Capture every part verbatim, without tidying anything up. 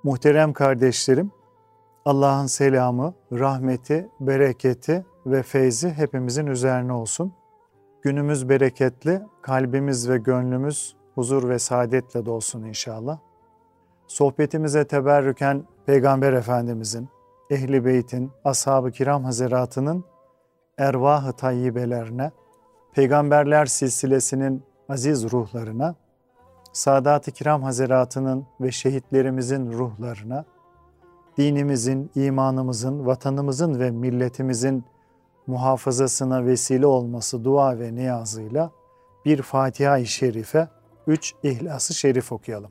Muhterem kardeşlerim, Allah'ın selamı, rahmeti, bereketi ve feyzi hepimizin üzerine olsun. Günümüz bereketli, kalbimiz ve gönlümüz huzur ve saadetle dolsun inşallah. Sohbetimize teberrüken Peygamber Efendimizin, Ehl-i Beyt'in, Ashab-ı Kiram Hazretlerinin ervah-ı tayyibelerine, Peygamberler silsilesinin aziz ruhlarına, Sadat-ı Kiram Hazretlerinin ve şehitlerimizin ruhlarına, dinimizin, imanımızın, vatanımızın ve milletimizin muhafazasına vesile olması dua ve niyazıyla bir Fatiha-i Şerife, üç İhlas-ı Şerif okuyalım.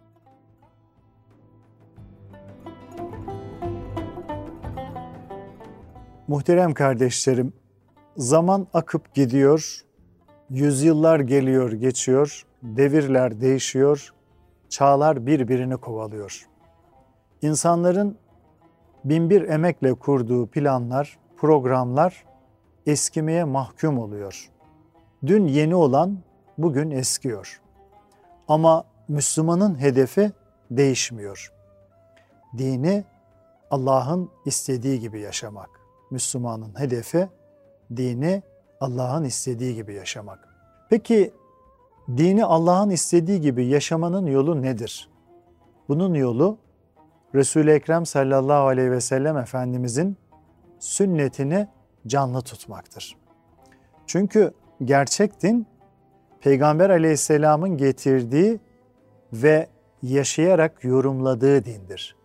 Muhterem kardeşlerim, zaman akıp gidiyor, yüzyıllar geliyor geçiyor, devirler değişiyor, çağlar birbirini kovalıyor. İnsanların binbir emekle kurduğu planlar, programlar eskimeye mahkum oluyor. Dün yeni olan bugün eskiyor. Ama Müslümanın hedefi değişmiyor. Dini Allah'ın istediği gibi yaşamak. Müslümanın hedefi dini Allah'ın istediği gibi yaşamak. Peki dini Allah'ın istediği gibi yaşamanın yolu nedir? Bunun yolu Resul-i Ekrem sallallahu aleyhi ve sellem Efendimizin sünnetini canlı tutmaktır. Çünkü gerçek din Peygamber aleyhisselamın getirdiği ve yaşayarak yorumladığı dindir.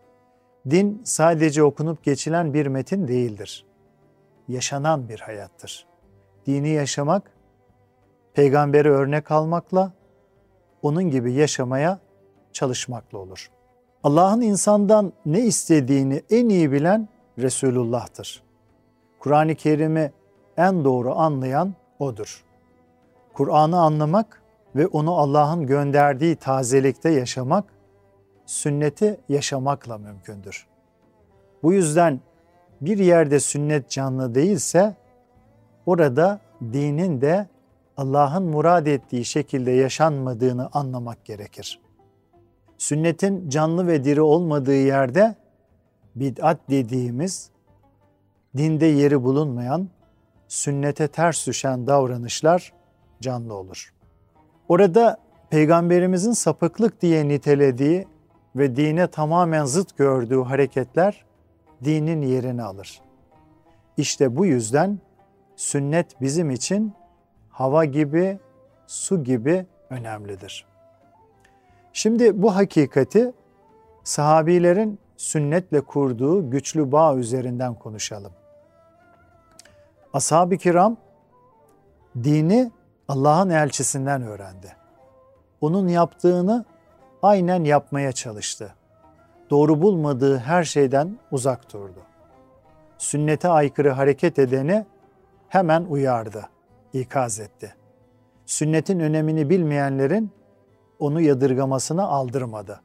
Din sadece okunup geçilen bir metin değildir. Yaşanan bir hayattır. Dini yaşamak, peygamberi örnek almakla, onun gibi yaşamaya çalışmakla olur. Allah'ın insandan ne istediğini en iyi bilen Resulullah'tır. Kur'an-ı Kerim'i en doğru anlayan O'dur. Kur'an'ı anlamak ve onu Allah'ın gönderdiği tazelikte yaşamak, sünneti yaşamakla mümkündür. Bu yüzden bir yerde sünnet canlı değilse, orada dinin de Allah'ın murad ettiği şekilde yaşanmadığını anlamak gerekir. Sünnetin canlı ve diri olmadığı yerde bid'at dediğimiz, dinde yeri bulunmayan, sünnete ters düşen davranışlar canlı olur. Orada Peygamberimizin sapıklık diye nitelediği ve dine tamamen zıt gördüğü hareketler dinin yerini alır. İşte bu yüzden sünnet bizim için hava gibi, su gibi önemlidir. Şimdi bu hakikati sahabilerin sünnetle kurduğu güçlü bağ üzerinden konuşalım. Ashab-ı Kiram dini Allah'ın elçisinden öğrendi. Onun yaptığını aynen yapmaya çalıştı. Doğru bulmadığı her şeyden uzak durdu. Sünnete aykırı hareket edeni hemen uyardı, ikaz etti. Sünnetin önemini bilmeyenlerin onu yadırgamasına aldırmadı.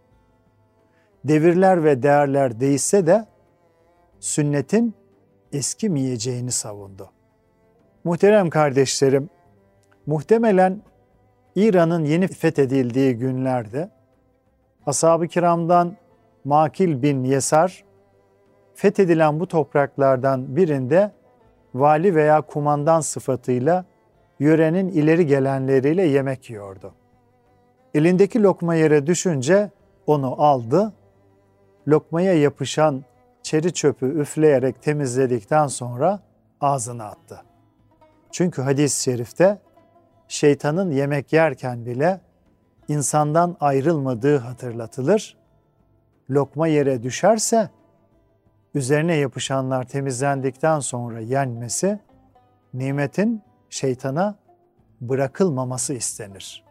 Devirler ve değerler değişse de sünnetin eskimeyeceğini savundu. Muhterem kardeşlerim, muhtemelen İran'ın yeni fethedildiği günlerde Ashab-ı Kiram'dan Makil bin Yesar, fethedilen bu topraklardan birinde vali veya kumandan sıfatıyla yörenin ileri gelenleriyle yemek yiyordu. Elindeki lokma yere düşünce onu aldı, lokmaya yapışan çeri çöpü üfleyerek temizledikten sonra ağzına attı. Çünkü hadis-i şerifte şeytanın yemek yerken bile insandan ayrılmadığı hatırlatılır. Lokma yere düşerse üzerine yapışanlar temizlendikten sonra yenmesi, nimetin şeytana bırakılmaması istenir.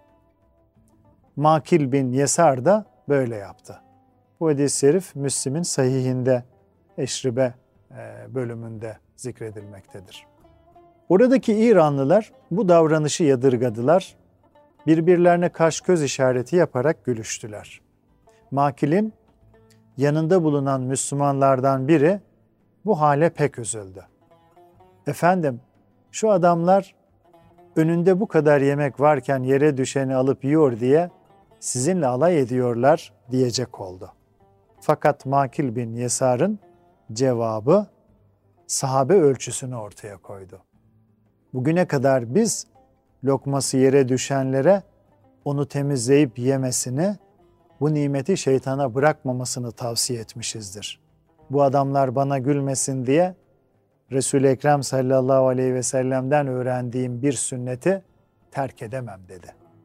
Makil bin Yesar da böyle yaptı. Bu hadis-i şerif Müslim'in sahihinde, Eşribe bölümünde zikredilmektedir. Oradaki İranlılar bu davranışı yadırgadılar, birbirlerine kaş göz işareti yaparak gülüştüler. Makil'in yanında bulunan Müslümanlardan biri bu hale pek üzüldü. Efendim, şu adamlar önünde bu kadar yemek varken yere düşeni alıp yiyor diye sizinle alay ediyorlar diyecek oldu. Fakat Makil bin Yesar'ın cevabı sahabe ölçüsünü ortaya koydu. Bugüne kadar biz lokması yere düşenlere onu temizleyip yemesini, bu nimeti şeytana bırakmamasını tavsiye etmişizdir. Bu adamlar bana gülmesin diye Resul-i Ekrem sallallahu aleyhi ve sellem'den öğrendiğim bir sünneti terk edemem dedi.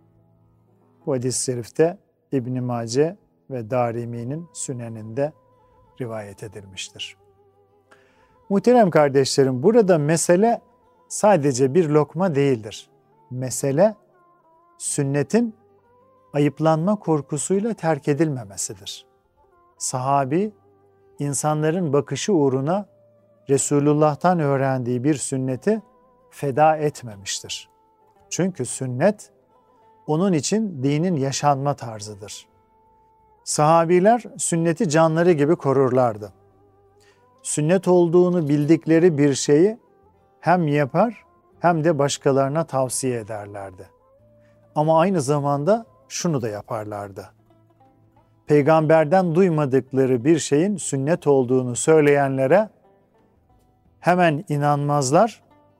Bu hadis-i şerifte İbn-i Mace ve Darimi'nin Süneninde rivayet edilmiştir. Muhterem kardeşlerim, burada mesele sadece bir lokma değildir. Mesele sünnetin ayıplanma korkusuyla terk edilmemesidir. Sahabi, insanların bakışı uğruna Resulullah'tan öğrendiği bir sünneti feda etmemiştir. Çünkü sünnet, onun için dinin yaşanma tarzıdır. Sahabiler sünneti canları gibi korurlardı. Sünnet olduğunu bildikleri bir şeyi hem yapar hem de başkalarına tavsiye ederlerdi. Ama aynı zamanda şunu da yaparlardı. Peygamberden duymadıkları bir şeyin sünnet olduğunu söyleyenlere hemen inanmazlar,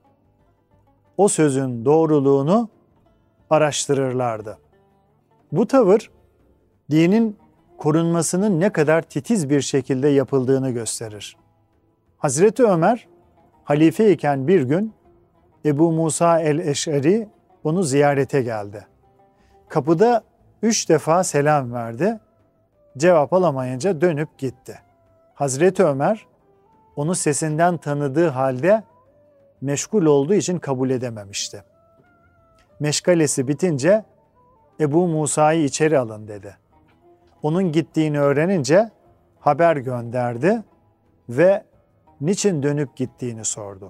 o sözün doğruluğunu araştırırlardı. Bu tavır, dinin korunmasının ne kadar titiz bir şekilde yapıldığını gösterir. Hazreti Ömer, halife iken bir gün Ebu Musa el-Eş'ari onu ziyarete geldi. Kapıda üç defa selam verdi, cevap alamayınca dönüp gitti. Hazreti Ömer, onu sesinden tanıdığı halde meşgul olduğu için kabul edememişti. Meşgalesi bitince Ebu Musa'yı içeri alın dedi. Onun gittiğini öğrenince haber gönderdi ve niçin dönüp gittiğini sordu.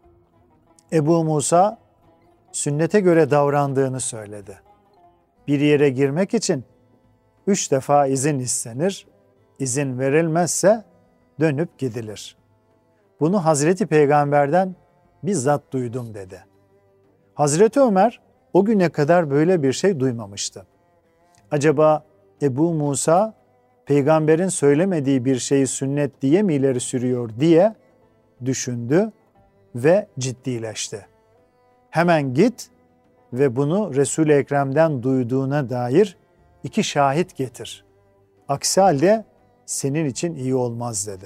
Ebu Musa sünnete göre davrandığını söyledi. Bir yere girmek için üç defa izin istenir, izin verilmezse dönüp gidilir. Bunu Hazreti Peygamber'den bizzat duydum dedi. Hazreti Ömer o güne kadar böyle bir şey duymamıştı. Acaba Ebu Musa peygamberin söylemediği bir şeyi sünnet diye mi ileri sürüyor diye düşündü ve ciddileşti. Hemen git ve bunu Resul-i Ekrem'den duyduğuna dair iki şahit getir. Aksi halde senin için iyi olmaz dedi.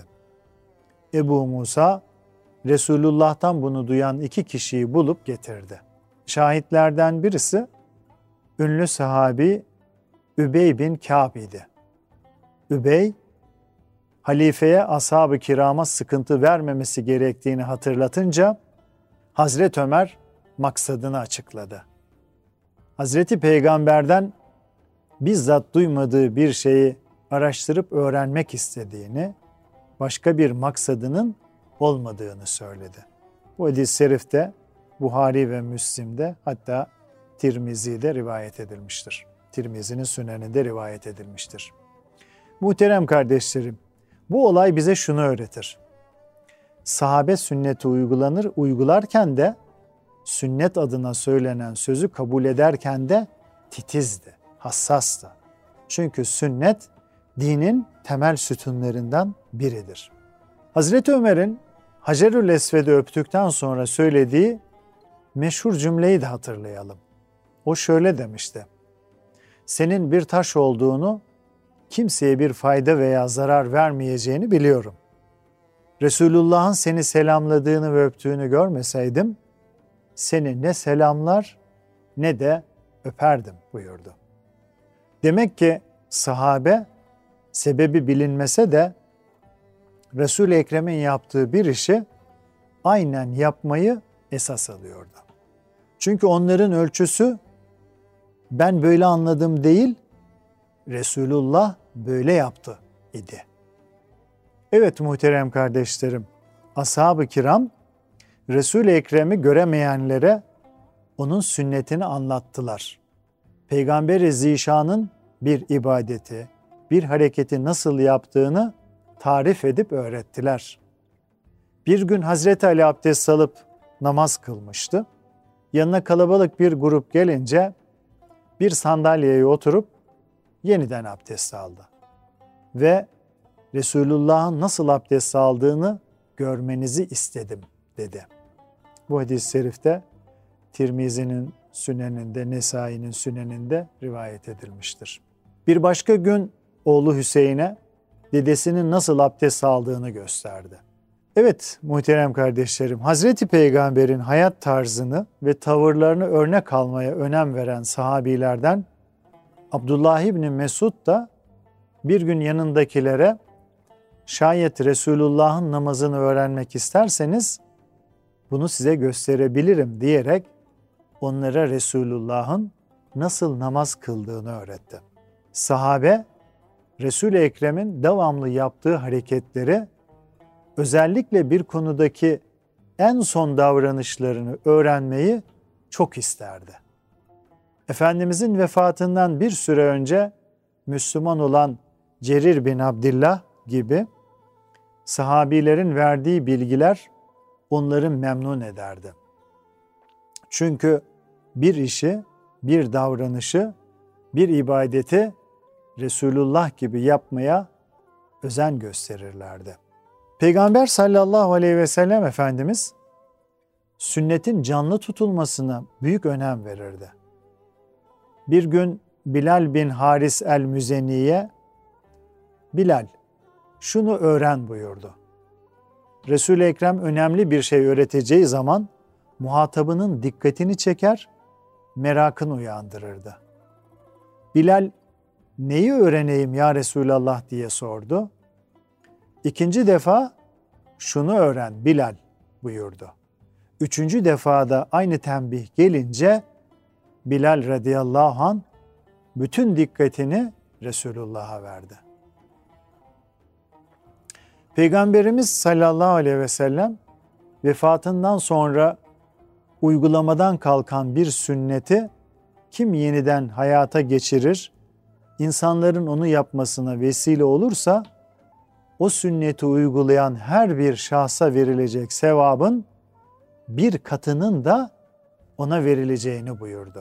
Ebu Musa Resulullah'tan bunu duyan iki kişiyi bulup getirdi. Şahitlerden birisi ünlü sahabi Übey bin Kâb idi. Übey, halifeye ashab-ı kirama sıkıntı vermemesi gerektiğini hatırlatınca Hazreti Ömer maksadını açıkladı. Hazreti Peygamber'den bizzat duymadığı bir şeyi araştırıp öğrenmek istediğini, başka bir maksadının olmadığını söyledi. Bu hadis-i şerifte Buhari ve Müslim'de, hatta Tirmizi'de rivayet edilmiştir. Tirmizi'nin Süneninde rivayet edilmiştir. Muhterem kardeşlerim, bu olay bize şunu öğretir. Sahabe sünneti uygulanır, uygularken de sünnet adına söylenen sözü kabul ederken de titizdi, hassastı. Çünkü sünnet dinin temel sütunlarından biridir. Hazreti Ömer'in Hacerül Esved'i öptükten sonra söylediği meşhur cümleyi de hatırlayalım. O şöyle demişti: senin bir taş olduğunu, kimseye bir fayda veya zarar vermeyeceğini biliyorum. Resulullah'ın seni selamladığını ve öptüğünü görmeseydim, seni ne selamlar ne de öperdim buyurdu. Demek ki sahabe, sebebi bilinmese de Resul-i Ekrem'in yaptığı bir işi aynen yapmayı esas alıyordu. Çünkü onların ölçüsü ben böyle anladım değil, Resulullah böyle yaptı idi. Evet muhterem kardeşlerim, ashab-ı kiram Resul-i Ekrem'i göremeyenlere onun sünnetini anlattılar. Peygamber-i Zişan'ın bir ibadeti, bir hareketi nasıl yaptığını tarif edip öğrettiler. Bir gün Hazreti Ali abdest alıp namaz kılmıştı. Yanına kalabalık bir grup gelince bir sandalyeye oturup yeniden abdest aldı. Ve Resulullah'ın nasıl abdest aldığını görmenizi istedim dedi. Bu hadis-i şerifte Tirmizi'nin Süneninde, Nesai'nin Süneninde rivayet edilmiştir. Bir başka gün oğlu Hüseyin'e dedesinin nasıl abdest aldığını gösterdi. Evet muhterem kardeşlerim, Hazreti Peygamber'in hayat tarzını ve tavırlarını örnek almaya önem veren sahabilerden Abdullah İbni Mesud da bir gün yanındakilere şayet Resulullah'ın namazını öğrenmek isterseniz bunu size gösterebilirim diyerek onlara Resulullah'ın nasıl namaz kıldığını öğretti. Sahabe, Resul-i Ekrem'in devamlı yaptığı hareketleri, özellikle bir konudaki en son davranışlarını öğrenmeyi çok isterdi. Efendimizin vefatından bir süre önce Müslüman olan Cerir bin Abdillah gibi sahabilerin verdiği bilgiler onları memnun ederdi. Çünkü bir işi, bir davranışı, bir ibadeti Resulullah gibi yapmaya özen gösterirlerdi. Peygamber sallallahu aleyhi ve sellem Efendimiz sünnetin canlı tutulmasına büyük önem verirdi. Bir gün Bilal bin Haris el-Müzeni'ye Bilal şunu öğren buyurdu. Resul-i Ekrem önemli bir şey öğreteceği zaman muhatabının dikkatini çeker, merakını uyandırırdı. Bilal neyi öğreneyim ya Resulallah diye sordu. İkinci defa şunu öğren Bilal buyurdu. Üçüncü defada aynı tembih gelince Bilal radıyallahu anh bütün dikkatini Resulullah'a verdi. Peygamberimiz sallallahu aleyhi ve sellem vefatından sonra uygulamadan kalkan bir sünneti kim yeniden hayata geçirir, insanların onu yapmasına vesile olursa, o sünneti uygulayan her bir şahsa verilecek sevabın bir katının da ona verileceğini buyurdu.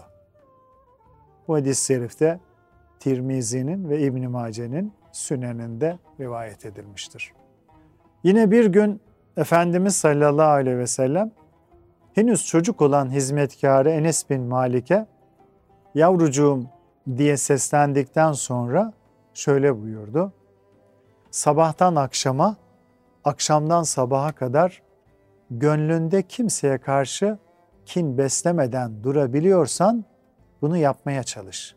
Bu hadis-i şerifte Tirmizi'nin ve İbn-i Mace'nin Süneninde rivayet edilmiştir. Yine bir gün Efendimiz sallallahu aleyhi ve sellem henüz çocuk olan hizmetkarı Enes bin Malik'e yavrucuğum diye seslendikten sonra şöyle buyurdu. Sabahtan akşama, akşamdan sabaha kadar gönlünde kimseye karşı kin beslemeden durabiliyorsan bunu yapmaya çalış.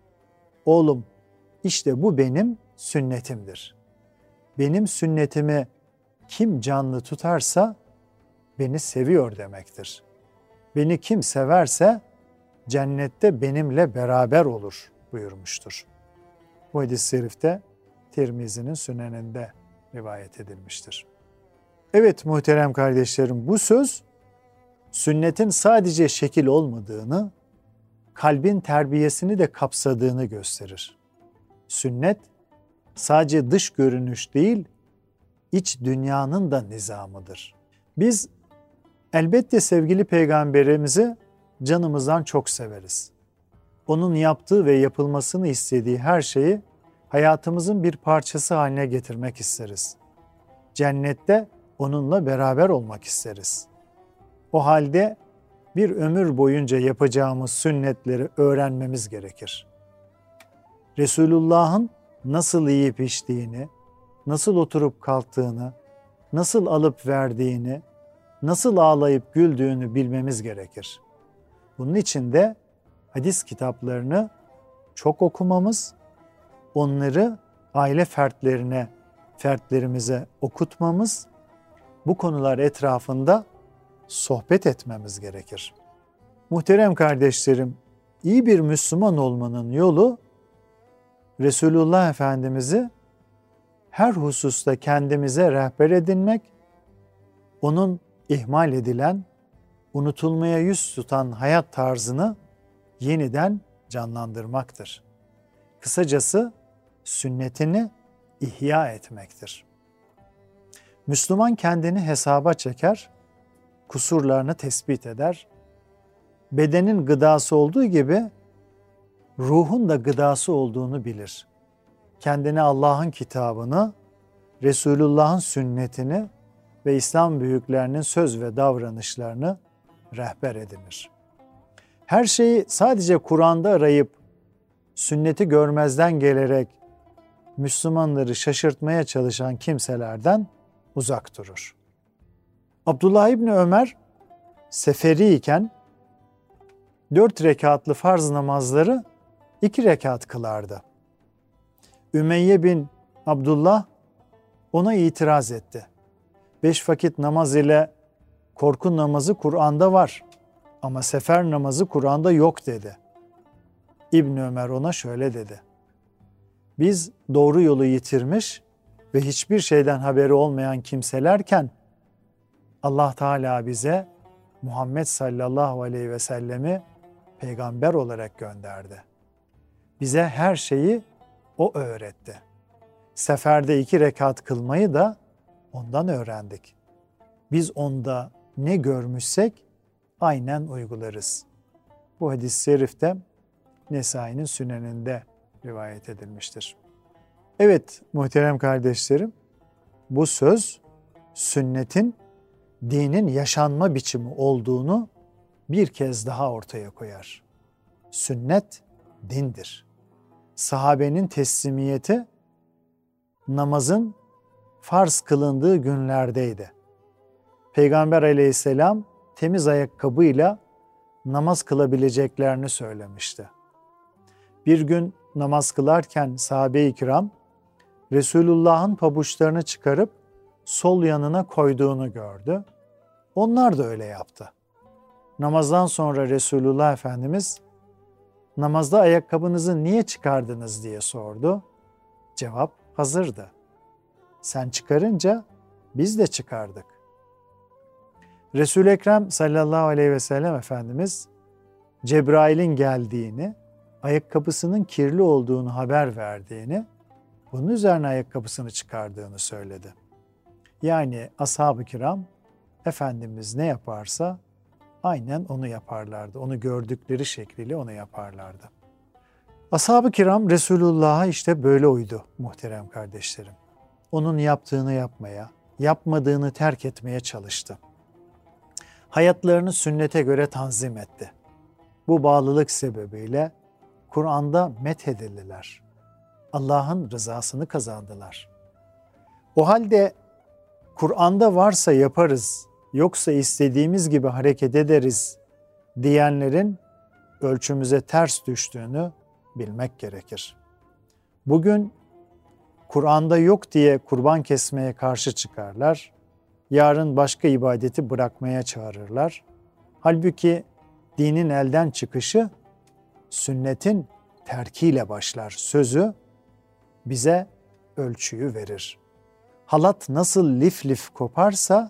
Oğlum, işte bu benim sünnetimdir. Benim sünnetimi kim canlı tutarsa beni seviyor demektir. Beni kim severse cennette benimle beraber olur buyurmuştur. Bu hadis-i şerifte Tirmizi'nin Süneninde rivayet edilmiştir. Evet muhterem kardeşlerim, bu söz sünnetin sadece şekil olmadığını, kalbin terbiyesini de kapsadığını gösterir. Sünnet sadece dış görünüş değil, iç dünyanın da nizamıdır. Biz elbette sevgili Peygamberimizi canımızdan çok severiz. Onun yaptığı ve yapılmasını istediği her şeyi hayatımızın bir parçası haline getirmek isteriz. Cennette onunla beraber olmak isteriz. O halde bir ömür boyunca yapacağımız sünnetleri öğrenmemiz gerekir. Resulullah'ın nasıl yiyip içtiğini, nasıl oturup kalktığını, nasıl alıp verdiğini, nasıl ağlayıp güldüğünü bilmemiz gerekir. Bunun için de hadis kitaplarını çok okumamız, onları aile fertlerine, fertlerimize okutmamız, bu konular etrafında sohbet etmemiz gerekir. Muhterem kardeşlerim, iyi bir Müslüman olmanın yolu Resulullah Efendimiz'i her hususta kendimize rehber edinmek, onun ihmal edilen, unutulmaya yüz tutan hayat tarzını yeniden canlandırmaktır. Kısacası sünnetini ihya etmektir. Müslüman kendini hesaba çeker, kusurlarını tespit eder. Bedenin gıdası olduğu gibi ruhun da gıdası olduğunu bilir. Kendine Allah'ın kitabını, Resulullah'ın sünnetini ve İslam büyüklerinin söz ve davranışlarını rehber edinir. Her şeyi sadece Kur'an'da arayıp, sünneti görmezden gelerek Müslümanları şaşırtmaya çalışan kimselerden uzak durur. Abdullah İbni Ömer seferiyken dört rekatlı farz namazları iki rekat kılardı. Ümeyye bin Abdullah ona itiraz etti. Beş vakit namaz ile korku namazı Kur'an'da var ama sefer namazı Kur'an'da yok dedi. İbn Ömer ona şöyle dedi. Biz doğru yolu yitirmiş ve hiçbir şeyden haberi olmayan kimselerken Allah Teala bize Muhammed sallallahu aleyhi ve sellemi peygamber olarak gönderdi. Bize her şeyi o öğretti. Seferde iki rekat kılmayı da ondan öğrendik. Biz onda ne görmüşsek aynen uygularız. Bu hadis-i şerifte Nesai'nin Süneninde rivayet edilmiştir. Evet muhterem kardeşlerim, bu söz sünnetin dinin yaşanma biçimi olduğunu bir kez daha ortaya koyar. Sünnet dindir. Sahabenin teslimiyeti namazın farz kılındığı günlerdeydi. Peygamber aleyhisselam temiz ayakkabıyla namaz kılabileceklerini söylemişti. Bir gün namaz kılarken sahabe-i kiram Resulullah'ın pabuçlarını çıkarıp sol yanına koyduğunu gördü. Onlar da öyle yaptı. Namazdan sonra Resulullah Efendimiz namazda ayakkabınızı niye çıkardınız diye sordu. Cevap hazırdı. Sen çıkarınca biz de çıkardık. Resul-i Ekrem sallallahu aleyhi ve sellem Efendimiz Cebrail'in geldiğini, ayakkabısının kirli olduğunu haber verdiğini, bunun üzerine ayakkabısını çıkardığını söyledi. Yani ashab-ı kiram Efendimiz ne yaparsa aynen onu yaparlardı. Onu gördükleri şekliyle onu yaparlardı. Ashab-ı kiram Resulullah'a işte böyle uydu muhterem kardeşlerim. Onun yaptığını yapmaya, yapmadığını terk etmeye çalıştı. Hayatlarını sünnete göre tanzim etti. Bu bağlılık sebebiyle Kur'an'da methedildiler. Allah'ın rızasını kazandılar. O halde Kur'an'da varsa yaparız, yoksa istediğimiz gibi hareket ederiz diyenlerin ölçümüze ters düştüğünü bilmek gerekir. Bugün Kur'an'da yok diye kurban kesmeye karşı çıkarlar, yarın başka ibadeti bırakmaya çağırırlar. Halbuki dinin elden çıkışı sünnetin terkiyle başlar sözü bize ölçüyü verir. Halat nasıl lif lif koparsa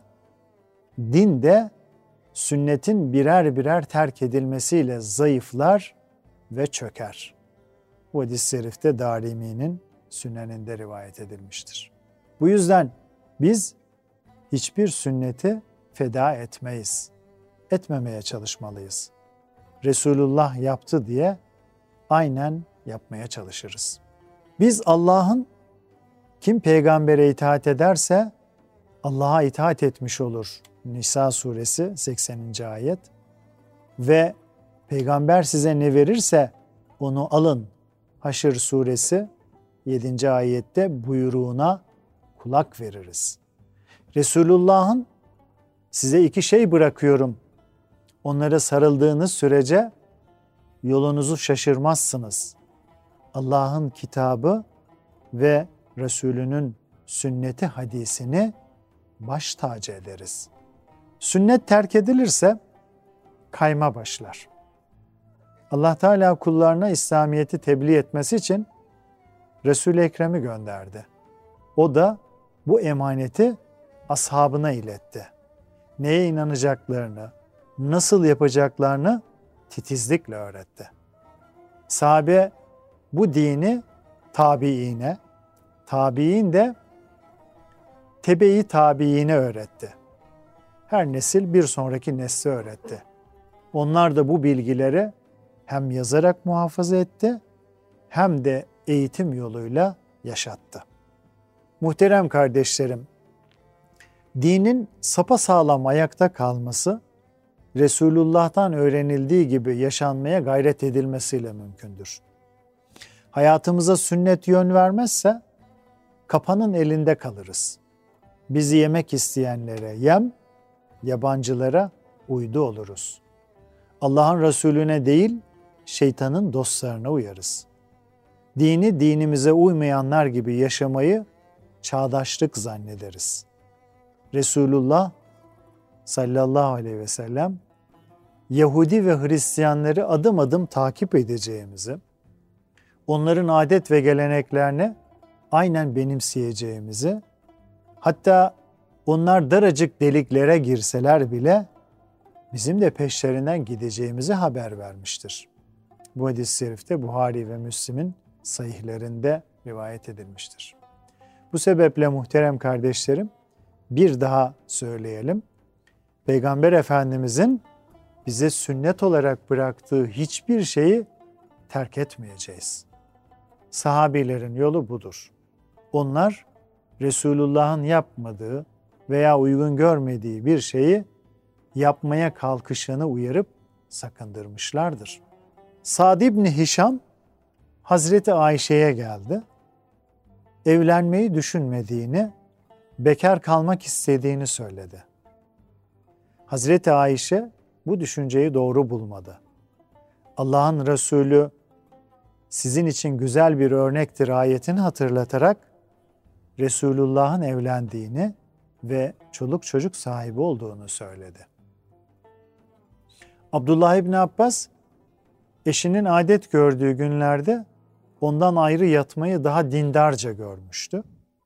din de sünnetin birer birer terk edilmesiyle zayıflar ve çöker. Bu hadis-i şerifte Darimi'nin Süneninde rivayet edilmiştir. Bu yüzden biz hiçbir sünneti feda etmeyiz. Etmemeye çalışmalıyız. Resulullah yaptı diye aynen yapmaya çalışırız. Biz Allah'ın kim peygambere itaat ederse Allah'a itaat etmiş olur. Nisa suresi sekseninci ayet. Ve peygamber size ne verirse onu alın. Haşr suresi yedinci ayette buyruğuna kulak veririz. Resulullah'ın size iki şey bırakıyorum. Onlara sarıldığınız sürece yolunuzu şaşırmazsınız. Allah'ın kitabı ve Resulünün sünneti hadisini baş tacı ederiz. Sünnet terk edilirse kayma başlar. Allah Teala kullarına İslamiyet'i tebliğ etmesi için Resul-i Ekrem'i gönderdi. O da bu emaneti ashabına iletti. Neye inanacaklarını, nasıl yapacaklarını titizlikle öğretti. Sahabe bu dini tabiine, tabiin de tebe-i tabiine öğretti. Her nesil bir sonraki nesle öğretti. Onlar da bu bilgileri hem yazarak muhafaza etti hem de eğitim yoluyla yaşattı. Muhterem kardeşlerim, dinin sapasağlam ayakta kalması, Resulullah'tan öğrenildiği gibi yaşanmaya gayret edilmesiyle mümkündür. Hayatımıza sünnet yön vermezse, kapanın elinde kalırız. Bizi yemek isteyenlere yem, yabancılara uydu oluruz. Allah'ın Resulüne değil, şeytanın dostlarına uyarız. Dini dinimize uymayanlar gibi yaşamayı çağdaşlık zannederiz. Resulullah sallallahu aleyhi ve sellem Yahudi ve Hristiyanları adım adım takip edeceğimizi, onların adet ve geleneklerini aynen benimseyeceğimizi, hatta onlar daracık deliklere girseler bile bizim de peşlerinden gideceğimizi haber vermiştir. Bu hadis-i şerifte Buhari ve Müslim'in sahihlerinde rivayet edilmiştir. Bu sebeple muhterem kardeşlerim, bir daha söyleyelim. Peygamber Efendimizin bize sünnet olarak bıraktığı hiçbir şeyi terk etmeyeceğiz. Sahabilerin yolu budur. Onlar Resulullah'ın yapmadığı veya uygun görmediği bir şeyi yapmaya kalkışanı uyarıp sakındırmışlardır. Sa'd İbni Hişam Hazreti Ayşe'ye geldi. Evlenmeyi düşünmediğini, bekar kalmak istediğini söyledi. Hazreti Ayşe bu düşünceyi doğru bulmadı. Allah'ın Resulü sizin için güzel bir örnektir ayetini hatırlatarak Resulullah'ın evlendiğini ve çoluk çocuk sahibi olduğunu söyledi. Abdullah İbni Abbas, eşinin adet gördüğü günlerde ondan ayrı yatmayı daha dindarca görmüştü.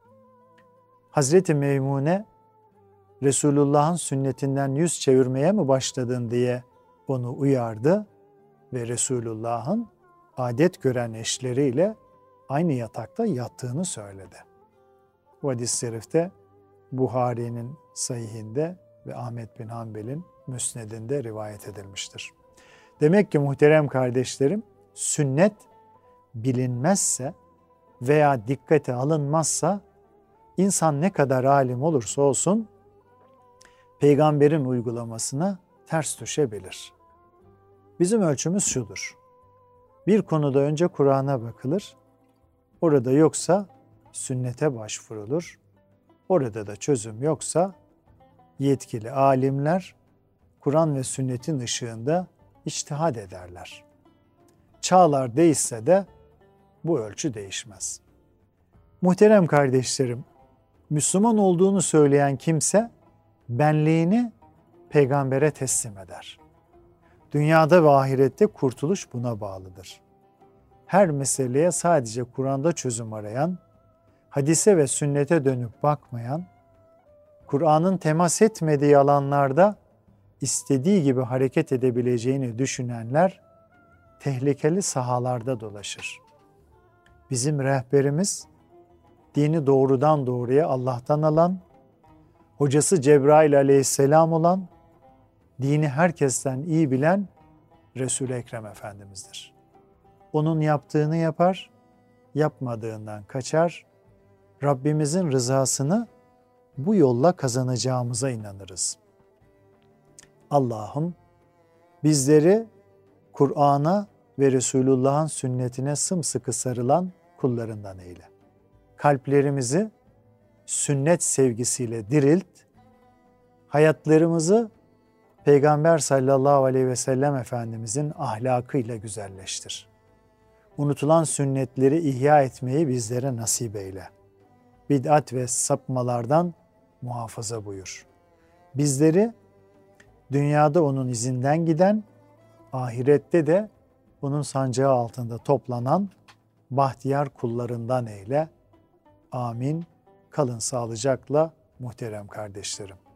Hazreti Meymune, Resulullah'ın sünnetinden yüz çevirmeye mi başladın diye onu uyardı ve Resulullah'ın adet gören eşleriyle aynı yatakta yattığını söyledi. Bu hadis-i şerifte Buhari'nin sahihinde ve Ahmet bin Hanbel'in müsnedinde rivayet edilmiştir. Demek ki muhterem kardeşlerim, sünnet bilinmezse veya dikkate alınmazsa insan ne kadar alim olursa olsun peygamberin uygulamasına ters düşebilir. Bizim ölçümüz şudur. Bir konuda önce Kur'an'a bakılır, orada yoksa sünnete başvurulur, orada da çözüm yoksa yetkili alimler Kur'an ve sünnetin ışığında içtihad ederler. Çağlar değişse de bu ölçü değişmez. Muhterem kardeşlerim, Müslüman olduğunu söyleyen kimse benliğini peygambere teslim eder. Dünyada ve ahirette kurtuluş buna bağlıdır. Her meseleye sadece Kur'an'da çözüm arayan, hadise ve sünnete dönüp bakmayan, Kur'an'ın temas etmediği alanlarda istediği gibi hareket edebileceğini düşünenler tehlikeli sahalarda dolaşır. Bizim rehberimiz, dini doğrudan doğruya Allah'tan alan, hocası Cebrail aleyhisselam olan, dini herkesten iyi bilen Resul-i Ekrem Efendimiz'dir. Onun yaptığını yapar, yapmadığından kaçar, Rabbimizin rızasını bu yolla kazanacağımıza inanırız. Allah'ım bizleri Kur'an'a ve Resulullah'ın sünnetine sımsıkı sarılan kullarından eyle. Kalplerimizi sünnet sevgisiyle dirilt, hayatlarımızı Peygamber sallallahu aleyhi ve sellem Efendimizin ahlakıyla güzelleştir. Unutulan sünnetleri ihya etmeyi bizlere nasip eyle. Bid'at ve sapmalardan muhafaza buyur. Bizleri dünyada onun izinden giden, ahirette de onun sancağı altında toplanan bahtiyar kullarından eyle. Amin. Kalın sağlıcakla muhterem kardeşlerim.